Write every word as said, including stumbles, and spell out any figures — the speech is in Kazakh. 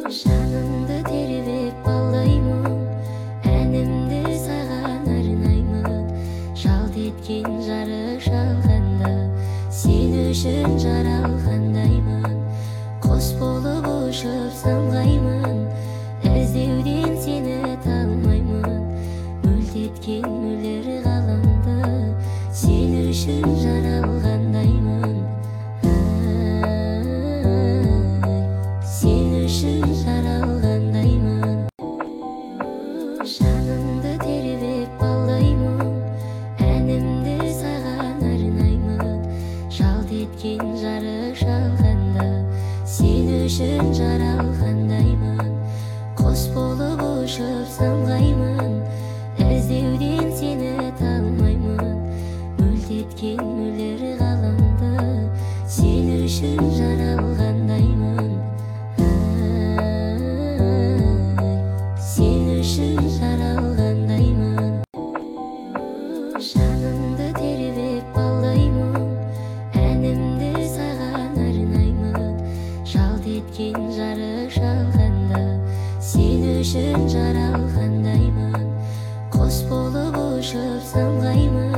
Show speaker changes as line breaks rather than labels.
Жанымды тербеп балдаймын, әнімді саған арнаймын. Жалт еткен жарық шалғанда, сен үшін жаралғандаймын. Құс болып ұшып самғаймын, іздеуден сені талмаймын. Мөлт еткен мөлдір ғаламда, сен үшін жаралғандаймын. Сен үшін жаралғандаймын. Жанымды тербеп балдаймын, әнімді саған арнаймын. Жалт еткен жарық шалғанда, сен үшін жаралғандаймын. Құс болып ұшып самғаймын, іздеуден сені талмаймын. Мөлт еткен мөлдір ғаламда, сен үшін жаралғандаймын. Сен үшін жаралғандаймын. Жанымды тербеп балдаймын, әнімді саған арнаймын. Жалт еткен жарық шалғанда, сен үшін жаралғандаймын. Құс болып ұшып самғаймын,